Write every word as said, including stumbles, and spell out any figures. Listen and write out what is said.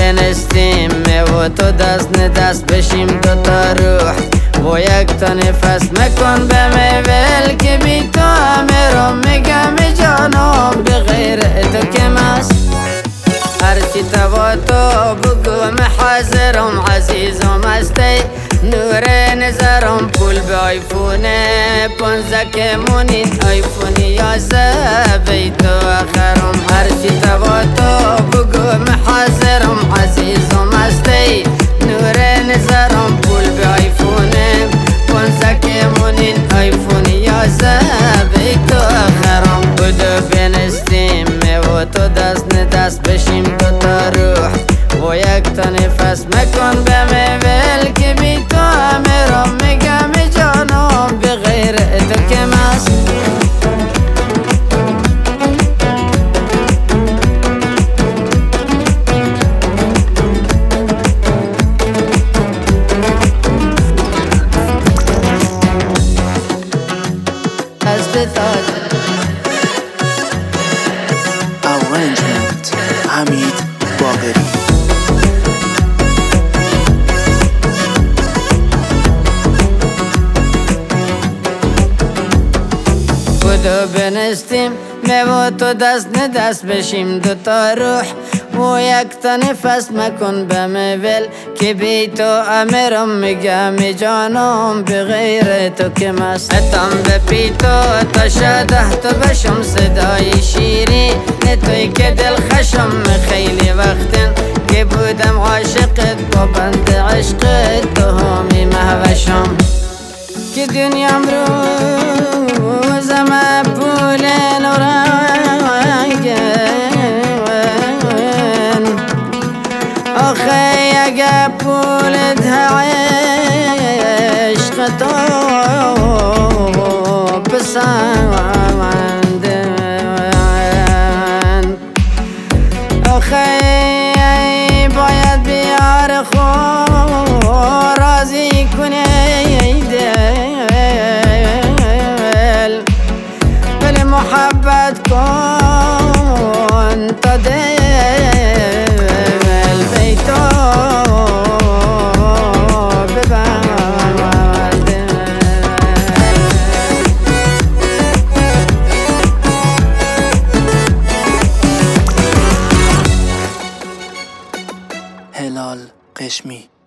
بنستیم و تو دست ندست بشیم دوتا روح و یک تا نفس مکن به میول که بی تو همه رو میگم جانم بغیر تو که مست هرچی تبا تو بگو محاضرم عزیزم استی نور نظرم پول به آیفونه پونزه که مونین آیفونی یازه بی تو آخرم هرچی تبا تو بگو محاضرم عزیزم استی نور نظرم پول به آیفونه پونزه که مونین آیفونی یازه بی تو آخرم بودو بنستیم و تو دست ندست بشیم دوتا روح و یک تا نفس مکن به میول که بی تو همه رو میگم جانم بغیر تو که مست از بتاد Arrangement حمید باقری. بودو بنستیم می و تو دست ندست بشیم دوتا روح و یک تا نفس مکن به میول که بی تو امیرم میگم جانم بغیر تو که مست اتم به پی تو تا شده تو بشم صدای شیری توی که دل خشم خیلی وقتن که بودم عاشقت با بند عشقت تو همی محوشم که دنیام روزم پول نورنگن آخه اگه پولت عشق تو پسندن آخه باید بیار خود راضی کنه دل ولی محبت کن تا دل بی تو ببند هلال قشمی.